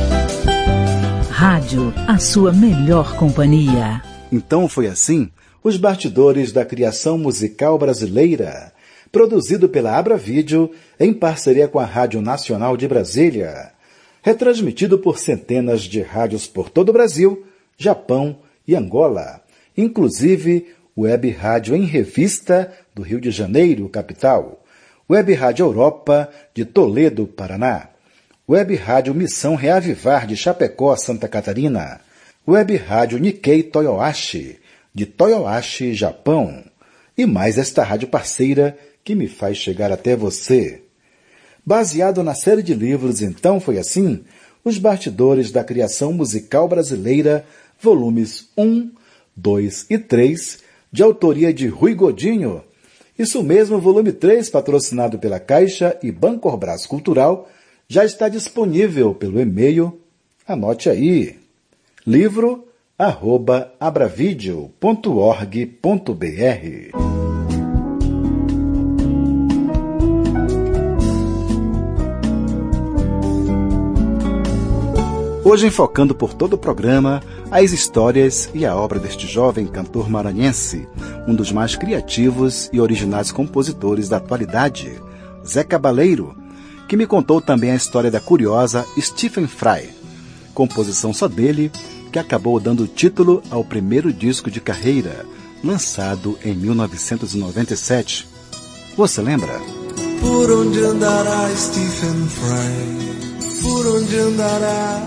S1: Rádio, a sua melhor companhia.
S2: Então foi assim, os bastidores da criação musical brasileira, produzido pela Abra Vídeo em parceria com a Rádio Nacional de Brasília, retransmitido por centenas de rádios por todo o Brasil, Japão e Angola, inclusive Web Rádio em Revista do Rio de Janeiro, capital, Web Rádio Europa de Toledo, Paraná, Web Rádio Missão Reavivar de Chapecó, Santa Catarina, Web Rádio Nikkei Toyohashi, de Toyohashi, Japão, e mais esta rádio parceira que me faz chegar até você. Baseado na série de livros Então Foi Assim, Os Bastidores da Criação Musical Brasileira, volumes um, dois e três, de autoria de Rui Godinho. Isso mesmo, volume três, patrocinado pela Caixa e Banco Brás Cultural, já está disponível pelo e-mail, anote aí, livro arroba abravideo ponto org ponto br. Hoje enfocando por todo o programa as histórias e a obra deste jovem cantor maranhense, um dos mais criativos e originais compositores da atualidade, Zé Cabaleiro, que me contou também a história da curiosa Stephen Fry, composição só dele, que acabou dando título ao primeiro disco de carreira, lançado em mil novecentos e noventa e sete. Você lembra?
S3: Por onde andará Stephen Fry? Por onde andará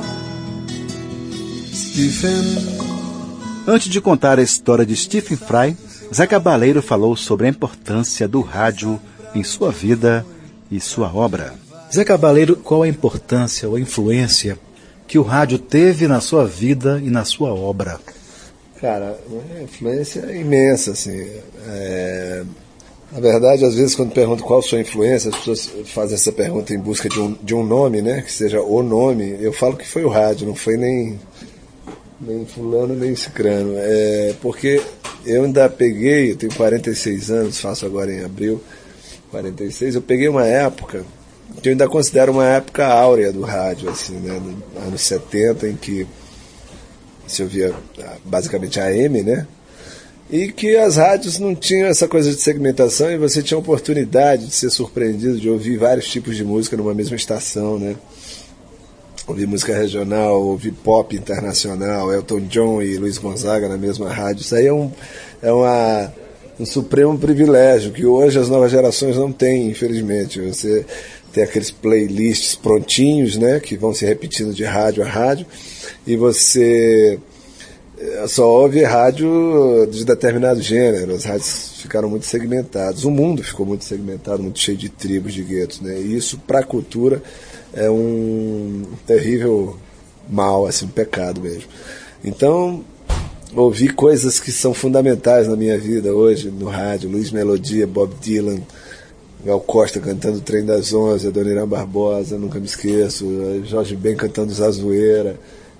S3: Stephen?
S2: Antes de contar a história de Stephen Fry, Zé Cabaleiro falou sobre a importância do rádio em sua vida e sua obra. Zé Cabaleiro, qual a importância ou a influência que o rádio teve na sua vida e na sua obra?
S4: Cara, uma influência imensa, assim. É... Na verdade, às vezes, quando pergunto qual a sua influência, as pessoas fazem essa pergunta em busca de um, de um nome, né? Que seja o nome. Eu falo que foi o rádio, não foi nem, nem fulano, nem cicrano. É... Porque eu ainda peguei, eu tenho quarenta e seis anos, faço agora em abril, quarenta e seis, eu peguei uma época que eu ainda considero uma época áurea do rádio, assim, né, nos anos setenta, em que se ouvia basicamente A M, né, e que as rádios não tinham essa coisa de segmentação e você tinha a oportunidade de ser surpreendido, de ouvir vários tipos de música numa mesma estação, né, ouvir música regional, ouvir pop internacional, Elton John e Luiz Gonzaga na mesma rádio. Isso aí é um, é uma, um supremo privilégio que hoje as novas gerações não têm, infelizmente. Você tem aqueles playlists prontinhos, né, que vão se repetindo de rádio a rádio, e você só ouve rádio de determinado gênero. As rádios ficaram muito segmentadas, o mundo ficou muito segmentado, muito cheio de tribos, de guetos, né, e isso para a cultura é um terrível mal, assim, um pecado mesmo. Então, ouvi coisas que são fundamentais na minha vida hoje no rádio: Luiz Melodia, Bob Dylan, Gal Costa cantando O Trem das Onze, Adoniran Barbosa, nunca me esqueço, Jorge Ben cantando Zazueira,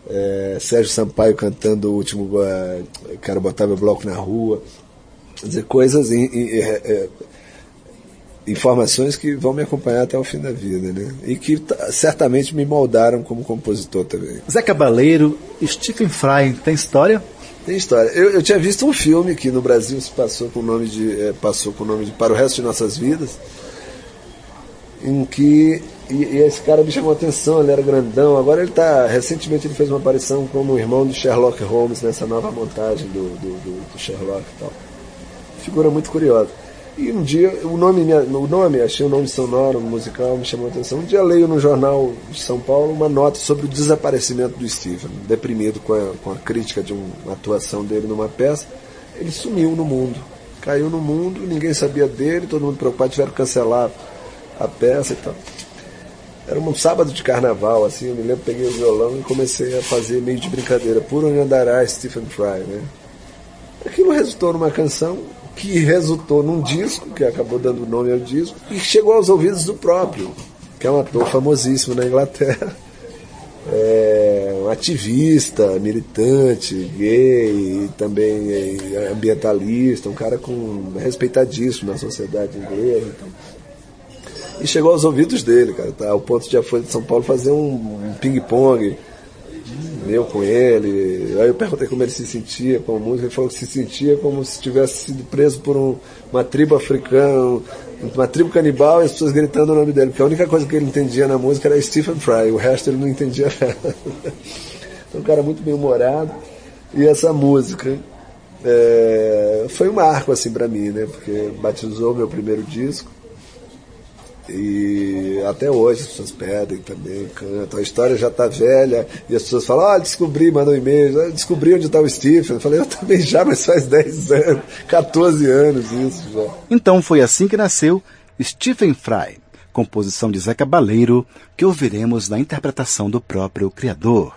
S4: é, Sérgio Sampaio cantando o último uh, Quero Botar Meu Bloco na Rua. Quer dizer, coisas, in, in, é, é, informações que vão me acompanhar até o fim da vida, né? E que t- certamente me moldaram como compositor também.
S2: Zé Cabaleiro, Stephen Fry, tem história?
S4: Tem história. Eu, eu tinha visto um filme que no Brasil se passou com o nome de, é, passou com o nome de Para o Resto de Nossas Vidas, em que e, e esse cara me chamou a atenção, ele era grandão. Agora ele tá, recentemente ele fez uma aparição como o irmão de Sherlock Holmes nessa nova montagem do, do, do, do Sherlock e tal. Figura muito curiosa. E um dia, o nome, o nome, achei o nome sonoro, musical, me chamou a atenção. Um dia leio no jornal de São Paulo uma nota sobre o desaparecimento do Stephen, deprimido com a, com a crítica de um, uma atuação dele numa peça. Ele sumiu no mundo, caiu no mundo, ninguém sabia dele, todo mundo preocupado, tiveram que cancelar a peça e tal. Era um sábado de carnaval, assim, eu me lembro, peguei o violão e comecei a fazer meio de brincadeira. Por onde andará Stephen Fry, né? Aquilo resultou numa canção, que resultou num disco, que acabou dando nome ao disco, e chegou aos ouvidos do próprio, que é um ator famosíssimo na Inglaterra, é um ativista, militante, gay, e também é ambientalista, um cara com, respeitadíssimo na sociedade inglesa. Então. E chegou aos ouvidos dele, cara, tá, ao ponto de a Folha de São Paulo fazer um, um ping-pong, eu com ele. Aí eu perguntei como ele se sentia com a música. Ele falou que se sentia como se tivesse sido preso por um, uma tribo africana, uma tribo canibal, e as pessoas gritando o nome dele, porque a única coisa que ele entendia na música era Stephen Fry, o resto ele não entendia nada. Então, um cara muito bem humorado. E essa música é, foi um marco assim pra mim, né, porque batizou meu primeiro disco. E até hoje as pessoas pedem também, cantam. A história já está velha e as pessoas falam: olha, descobri, mandam um e-mail, ah, descobri onde está o Stephen. Eu falei: eu também já, mas faz dez anos, catorze anos isso já.
S2: Então foi assim que nasceu Stephen Fry, composição de Zé Cabaleiro, que ouviremos na interpretação do próprio criador.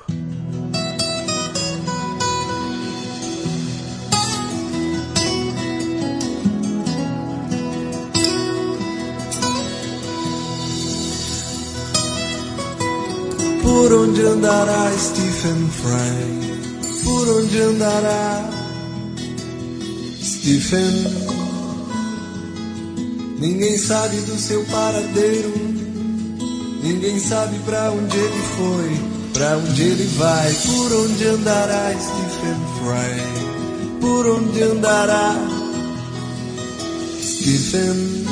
S3: Por onde andará Stephen Fry? Por onde andará Stephen? Ninguém sabe do seu paradeiro, ninguém sabe pra onde ele foi, pra onde ele vai. Por onde andará Stephen Fry? Por onde andará Stephen?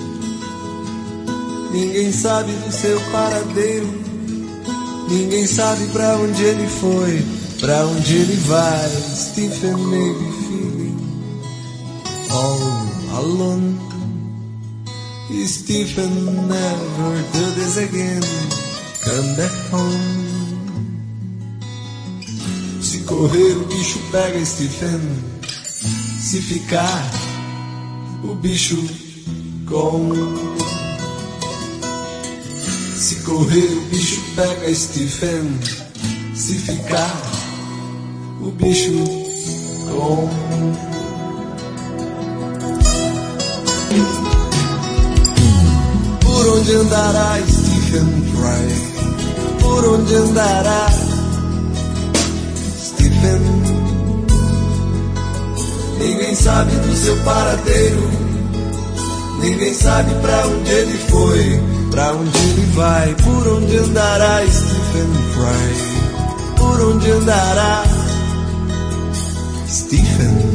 S3: Ninguém sabe do seu paradeiro, ninguém sabe pra onde ele foi, pra onde ele vai. Stephen may be feeling all alone. Stephen never do this again. Come back home. Se correr o bicho pega Stephen, se ficar o bicho come. Se correr o bicho pega Stephen, se ficar o bicho come. Por onde andará Stephen Fry? Por onde andará Stephen? Ninguém sabe do seu paradeiro, ninguém sabe pra onde ele foi, pra onde ele vai. Por onde andará Stephen Fry? Por onde andará Stephen?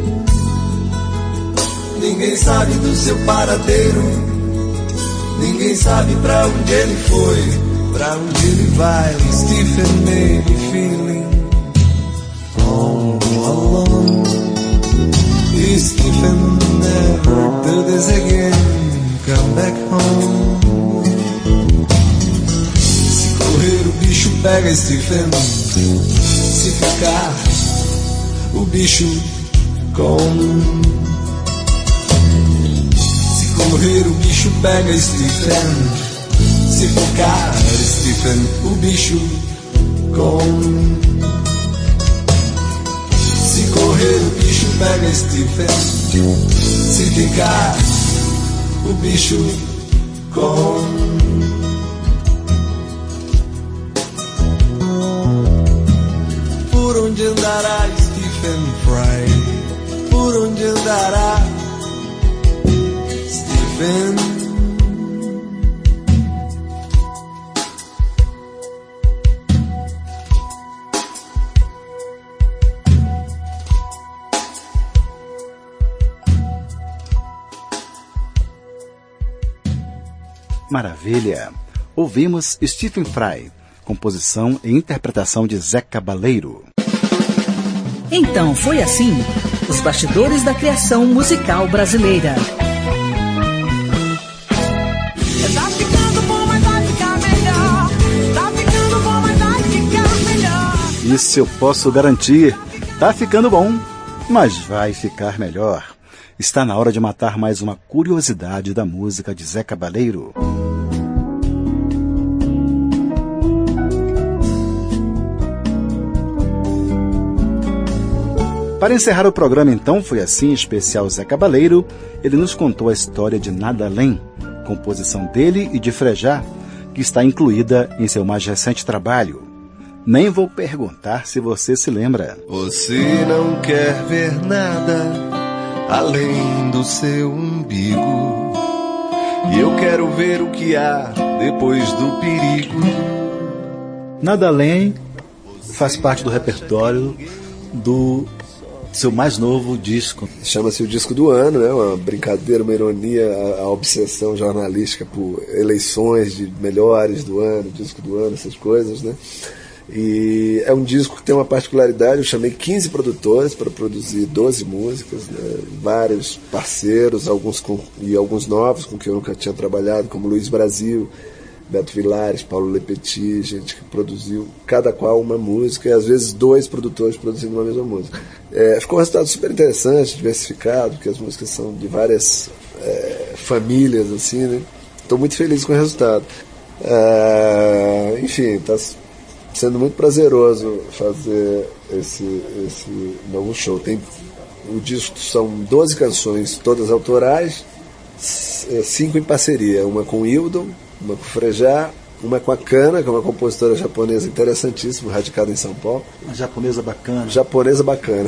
S3: Ninguém sabe do seu paradeiro, ninguém sabe pra onde ele foi, pra onde ele vai. Stephen may be feeling all alone. Stephen never do this again. Come back home. Se correr o bicho pega Stephen, se ficar o bicho come. Se correr o bicho pega Stephen, se ficar Stephen o bicho come. Se correr o bicho pega Stephen, se ficar o bicho come. Por onde andará Stephen Fry? Por onde andará Stephen?
S2: Maravilha! Ouvimos Stephen Fry, composição e interpretação de Zé Cabaleiro.
S1: Então foi assim, os bastidores da criação musical brasileira.
S6: Tá ficando bom, mas vai ficar melhor. Tá ficando bom, mas vai ficar melhor.
S2: Isso eu posso garantir. Tá ficando bom, mas vai ficar melhor. Está na hora de matar mais uma curiosidade da música de Zé Cabaleiro. Para encerrar o programa, então, foi assim, especial Zé Cabaleiro, ele nos contou a história de Nada Além, composição dele e de Frejá, que está incluída em seu mais recente trabalho. Nem vou perguntar se você se lembra.
S3: Você não quer ver nada além do seu umbigo, e eu quero ver o que há depois do perigo.
S2: Nada Além faz parte do repertório do seu mais novo disco.
S4: Chama-se o disco do ano, né? Uma brincadeira, uma ironia, a, a obsessão jornalística por eleições de melhores do ano, disco do ano, essas coisas, né? E é um disco que tem uma particularidade. Eu chamei quinze produtores para produzir doze músicas, né? Vários parceiros, alguns com, e alguns novos com quem eu nunca tinha trabalhado, como Luiz Brasil, Beto Vilares, Paulo Lepetit, gente que produziu cada qual uma música, e às vezes dois produtores produzindo uma mesma música. É, ficou um resultado super interessante, diversificado, porque as músicas são de várias é, famílias, assim, né? Estou muito feliz com o resultado. É, enfim, está sendo muito prazeroso fazer esse, esse novo show. Tem, o disco são doze canções, todas autorais, cinco em parceria, uma com o Hildon, uma com o Frejá, uma com a Kana, que é uma compositora japonesa interessantíssima, radicada em São Paulo.
S2: Uma japonesa bacana.
S4: Japonesa bacana.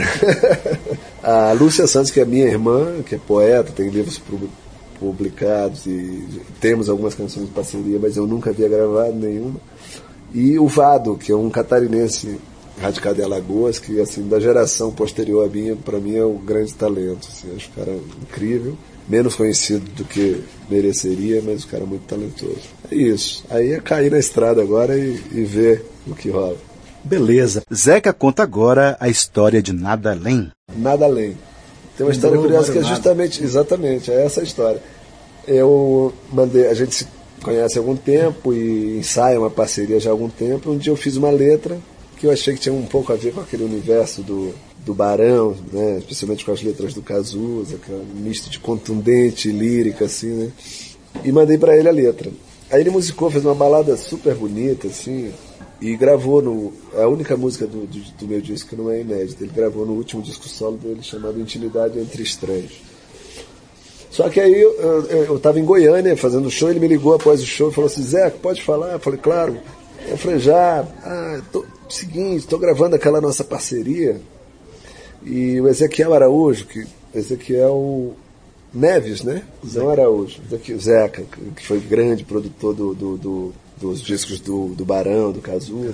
S4: A Lúcia Santos, que é minha irmã, que é poeta, tem livros publicados e temos algumas canções de parceria, mas eu nunca havia gravado nenhuma. E o Vado, que é um catarinense radicado em Alagoas, que assim, da geração posterior a minha, para mim é um grande talento. Assim, acho o cara incrível. Menos conhecido do que mereceria, mas o cara é muito talentoso. É isso. Aí é cair na estrada agora e, e ver o que rola.
S2: Beleza. Zeca conta agora a história de Nada Além.
S4: Nada Além. Tem uma história curiosa que é justamente, exatamente, é essa a história. Eu mandei, a gente se conhece há algum tempo e ensaia uma parceria já há algum tempo. Um dia eu fiz uma letra que eu achei que tinha um pouco a ver com aquele universo do... do Barão, né? Especialmente com as letras do Cazuza, aquela misto de contundente e lírica, assim, né? E mandei pra ele a letra. Aí ele musicou, fez uma balada super bonita, assim, e gravou no... É a única música do, do, do meu disco que não é inédita. Ele gravou no último disco solo dele, chamado Intimidade Entre Estranhos. Só que aí eu, eu, eu tava em Goiânia fazendo show, ele me ligou após o show e falou assim: Zé, pode falar? Eu falei, claro. Eu falei, já, ah, tô, seguinte, tô gravando aquela nossa parceria. E o Ezequiel Araújo, que Ezequiel Neves, né? Não Araújo, Ezequiel Zeca, que foi grande produtor do, do, do, dos discos do, do Barão, do Cazuza,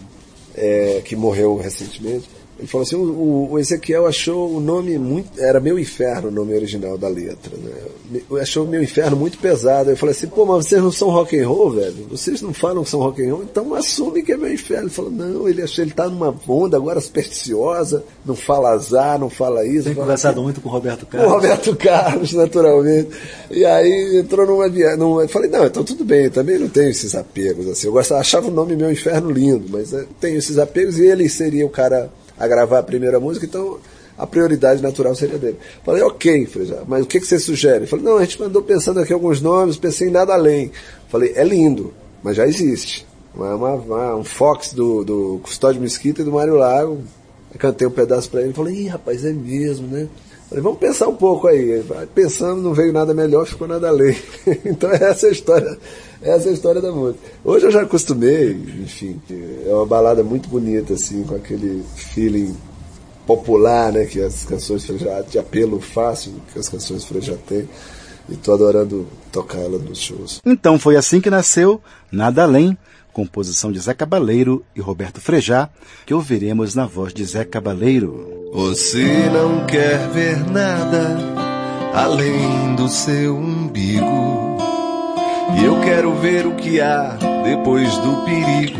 S4: é, que morreu recentemente. Ele falou assim, o, o Ezequiel achou o nome muito... Era Meu Inferno o nome original da letra, né? Achou Meu Inferno muito pesado. Eu falei assim, pô, mas vocês não são rock and roll, velho? Vocês não falam que são rock and roll? Então assume que é Meu Inferno. Ele falou, não, ele achou, ele tá numa onda agora supersticiosa, não fala azar, não fala isso.
S2: Tem
S4: fala
S2: conversado
S4: aquilo.
S2: muito com o Roberto Carlos.
S4: Com o Roberto Carlos, naturalmente. E aí entrou numa viagem. Numa... Eu falei, não, então tudo bem, eu também não tenho esses apegos. Assim. Eu gostava, achava o nome Meu Inferno lindo, mas eu tenho esses apegos e ele seria o cara a gravar a primeira música, então a prioridade natural seria dele. Falei, ok, falei, mas o que, que você sugere? Falei, não, a gente mandou pensando aqui alguns nomes, pensei em Nada Além. Falei, é lindo, mas já existe. Uma, uma, uma, um Fox do, do Custódio Mesquita e do Mário Lago. Eu cantei um pedaço pra ele e falei, ih, rapaz, é mesmo, né? Falei, vamos pensar um pouco aí. Pensando, não veio nada melhor, ficou nada além. Então essa é a história, essa é a história da música. Hoje eu já acostumei, enfim, é uma balada muito bonita, assim, com aquele feeling popular, né, que as canções Frejá, de apelo fácil que as canções Frejá têm. E estou adorando tocar ela nos shows.
S2: Então foi assim que nasceu Nada Além, composição de Zé Cabaleiro e Roberto Frejá, que ouviremos na voz de Zé Cabaleiro.
S3: Você não quer ver nada além do seu umbigo, e eu quero ver o que há depois do perigo.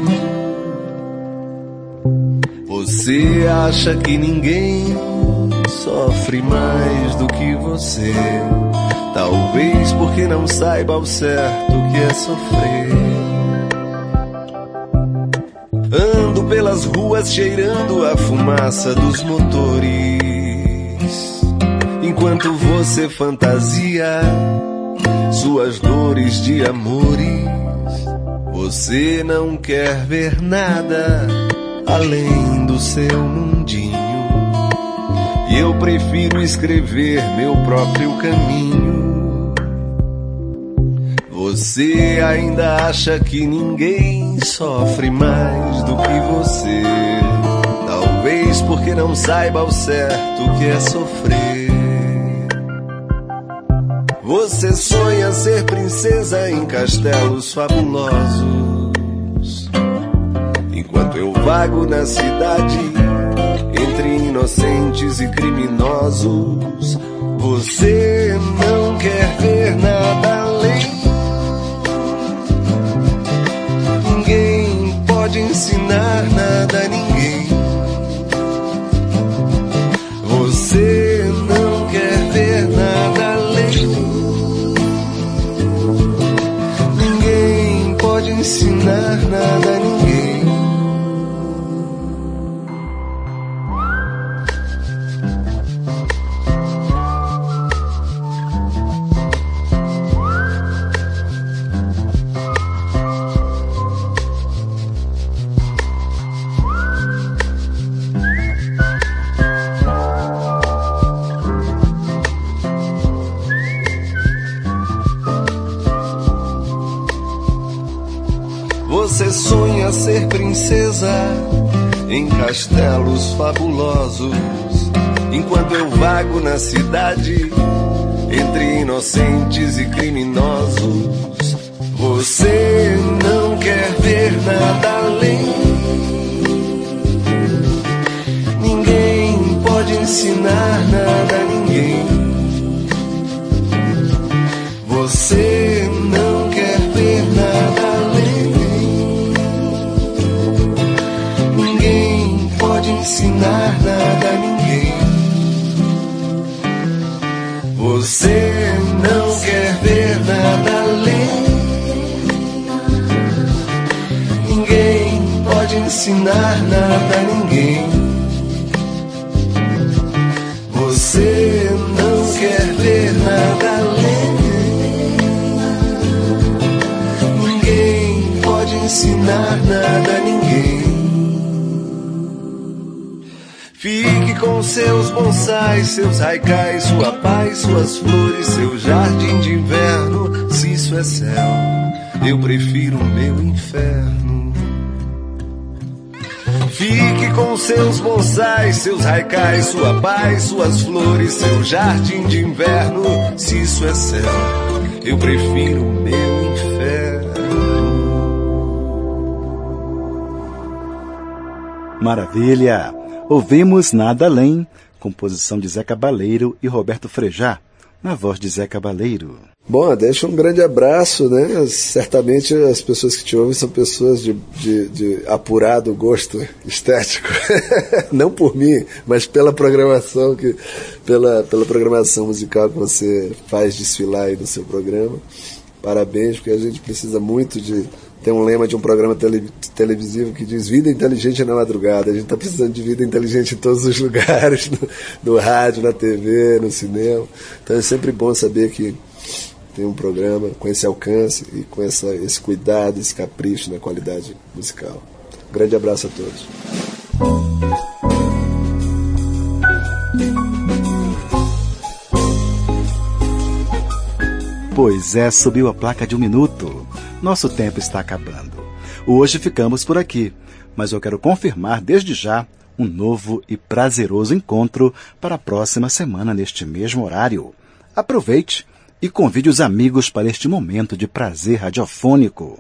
S3: Você acha que ninguém sofre mais do que você, talvez porque não saiba ao certo o que é sofrer. Ando pelas ruas cheirando a fumaça dos motores, enquanto você fantasia suas dores de amores. Você não quer ver nada além do seu mundinho, e eu prefiro escrever meu próprio caminho. Você ainda acha que ninguém sofre mais do que você, talvez porque não saiba ao certo o que é sofrer. Você sonha ser princesa em castelos fabulosos, enquanto eu vago na cidade entre inocentes e criminosos. Você não quer ver nada além. Ninguém pode ensinar nada a ninguém. Você não quer ver nada além. Ninguém pode ensinar nada a ninguém. Você sonha ser princesa em castelos fabulosos, enquanto eu vago na cidade entre inocentes e criminosos. Você não quer ver nada além. Ninguém pode ensinar nada a ninguém. Você não quer ver nada além. Ninguém pode ensinar nada a ninguém. Você não quer ver nada além. Ninguém pode ensinar nada a ninguém. Você não quer ver nada além. Ninguém pode ensinar nada a ninguém. Fique com seus bonsais, seus haikais, sua paz, suas flores, seu jardim de inverno. Se isso é céu, eu prefiro o meu inferno. Fique com seus bonsais, seus haikais, sua paz, suas flores, seu jardim de inverno. Se isso é céu, eu prefiro o meu inferno.
S2: Maravilha! Ouvimos Nada Além, composição de Zé Cabaleiro e Roberto Frejá, na voz de Zé Cabaleiro.
S4: Bom, deixa um grande abraço, né? Certamente as pessoas que te ouvem são pessoas de, de, de apurado gosto estético. Não por mim, mas pela programação, que, pela, pela programação musical que você faz desfilar aí no seu programa. Parabéns, porque a gente precisa muito de... Tem um lema de um programa tele, televisivo que diz vida inteligente na madrugada. A gente está precisando de vida inteligente em todos os lugares, no, no rádio, na T V, no cinema. Então é sempre bom saber que tem um programa com esse alcance e com essa, esse cuidado, esse capricho na qualidade musical. Um grande abraço a todos.
S2: Pois é, subiu a placa de um minuto. Nosso tempo está acabando. Hoje ficamos por aqui, mas eu quero confirmar desde já um novo e prazeroso encontro para a próxima semana neste mesmo horário. Aproveite e convide os amigos para este momento de prazer radiofônico.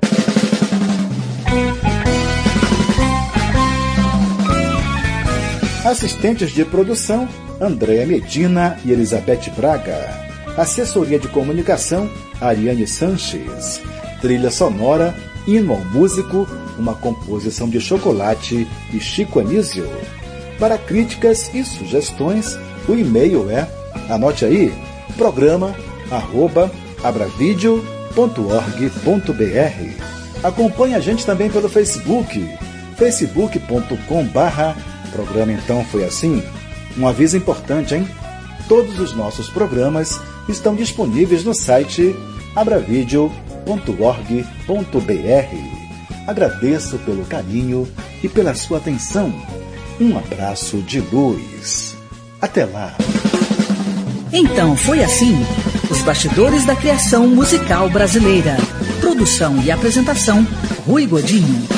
S2: Assistentes de produção, Andréa Medina e Elizabeth Braga. Assessoria de comunicação, Ariane Sanches. Trilha sonora, Hino ao Músico, uma composição de Chocolate e Chico Anísio. Para críticas e sugestões, o e-mail é, anote aí, programa arroba abravideo ponto org ponto br. Acompanhe a gente também pelo Facebook, facebook ponto com barra programa Então Foi Assim. Um aviso importante, hein? Todos os nossos programas estão disponíveis no site abravideo ponto org ponto br. Agradeço pelo carinho e pela sua atenção. Um abraço de luz. Até lá.
S1: Então Foi Assim, os bastidores da criação musical brasileira. Produção e apresentação, Rui Godinho.